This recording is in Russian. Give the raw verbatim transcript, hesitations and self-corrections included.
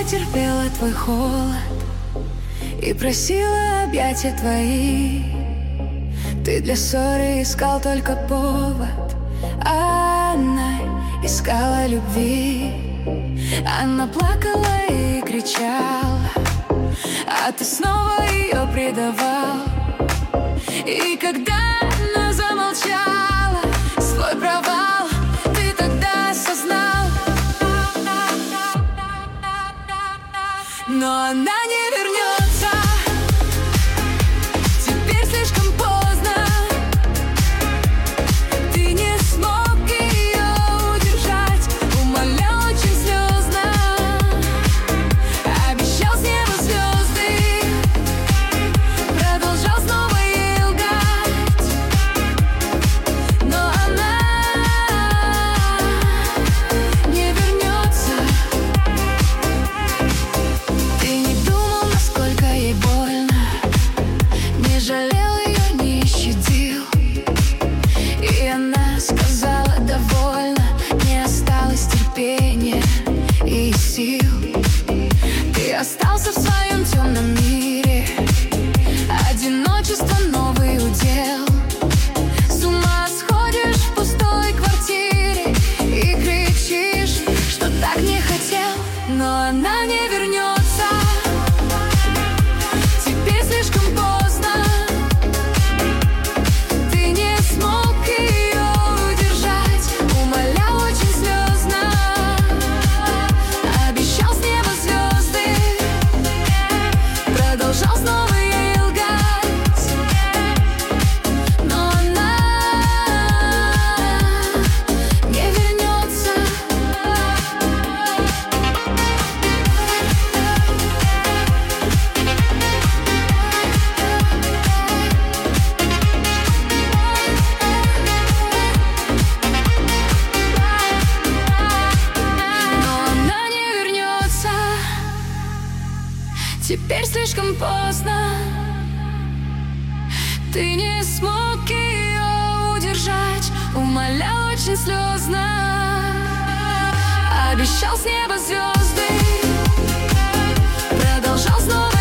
терпела твой холод и просила объятия твои. Ты для ссоры искал только повод, а она искала любви. Она плакала и кричала, а ты снова ее предавал. И когда она замолчала свой провал, ты тогда осознал. Но она не вернется, теперь слишком поздно. Ты не смог ее удержать, умолял очень слезно, обещал с неба звезды, продолжал снова ей лгать. Но она не вернется. Ты не думал, насколько ей больно, не жалел ее, не щадил. И она сказала довольно, не осталось терпения и сил. Ты остался в своем темном мире, одиночество новый удел. С ума сходишь в пустой квартире и кричишь, что так не хотел. Но она не вернется, теперь слишком поздно. Ты не смог ее удержать, умолял очень слезно, обещал с неба звезды, продолжал снова ей лгать. Но она не вернется. Но она не вернется, теперь слишком поздно. Ты не смог ее удержать, умолял очень слезно, обещал с неба звезды, продолжал снова